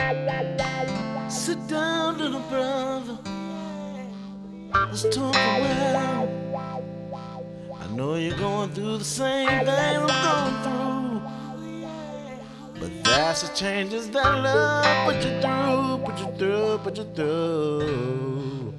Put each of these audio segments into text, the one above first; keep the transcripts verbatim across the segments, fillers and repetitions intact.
Sit down, little brother. Let's talk a while. I know you're going through the same thing I'm going through, but that's the changes that love put you through, put you through, put you through.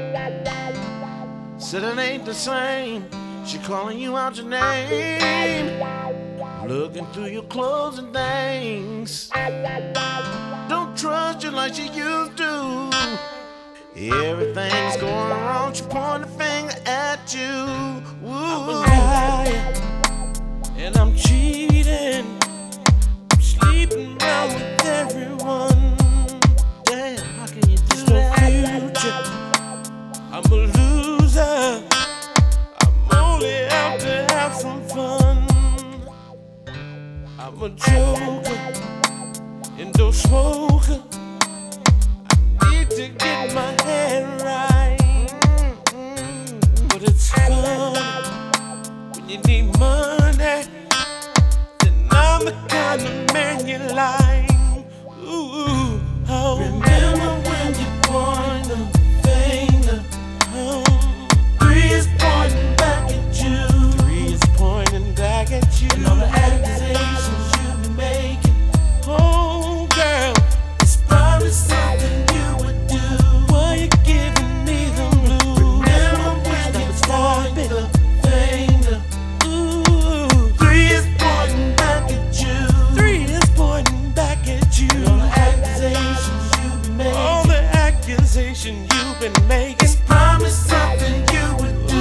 Said it ain't the same. She calling you out your name, looking through your clothes and things. Don't trust you like she used to. Everything's going wrong. She point a finger at you. Ooh. I'm a liar and I'm cheating. I'm sleeping around with everyone. Damn, how can you do that? Future. I'm a loser. I'm only out to have some fun. I'm a joker, indoor smoker. I need to get my head right, mm-hmm. But it's fun when you need money. Then I'm the kind of man you like. Ooh, oh. Remember when you point the finger? Oh. Three is pointing back at you. Three is pointing back at you. And all the accusations you be making. Oh, girl, it's probably something you would do. Why you giving me the blues? Remember when you pointed the finger? Ooh, three is pointing back at you. Three is pointing back at you. And all the accusations you be making. All the accusations you've been making. It's probably something you would do.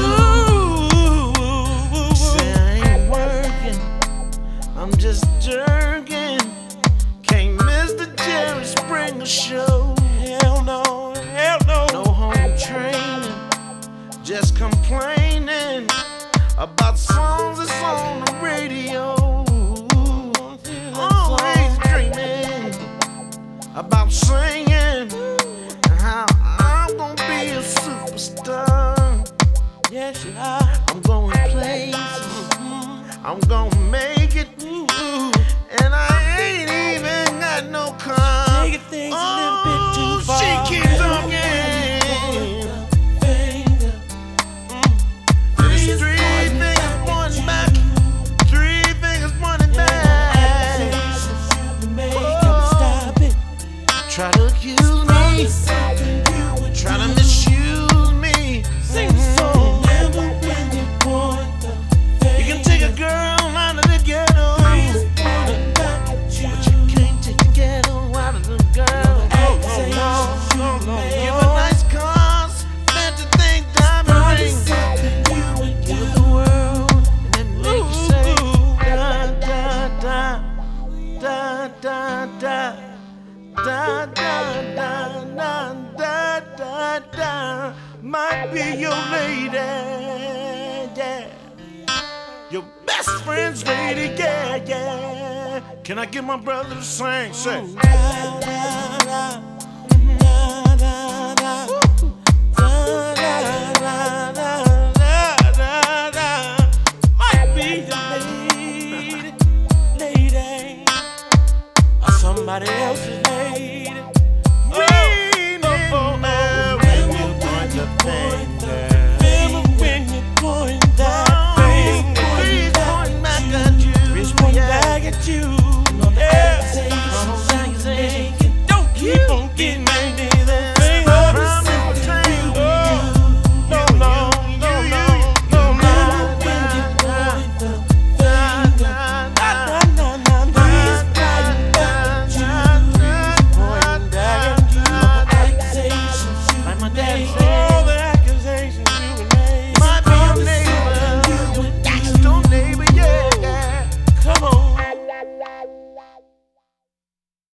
Ooh, say I ain't working, I'm just jerking. Can't miss the Jerry Springer show. Hell no, hell no. No home training, just complaining about songs that's on the radio. Always dreaming about singing and how I'm gonna be a superstar. Yes, you are. I'm going places. I'm gonna make it. And I ain't even got no car. Taking things oh, a little bit too far. She keeps talking. Mm. There's three fingers pointing back. Three fingers pointing back. Oh. Stop it. Try to accuse me. Try to misuse me. Sing the song. You can take a girl out of the ghetto. Da, da, da, da, da, da, da, might be your lady, yeah. Your best friend's lady, yeah, yeah. Can I get my brother to sing? Say. Ooh, da, da, da, da, da, da, da, da, da, da, might be your lady, lady, or somebody else's lady. Oh, oh, oh, oh, when you point the finger.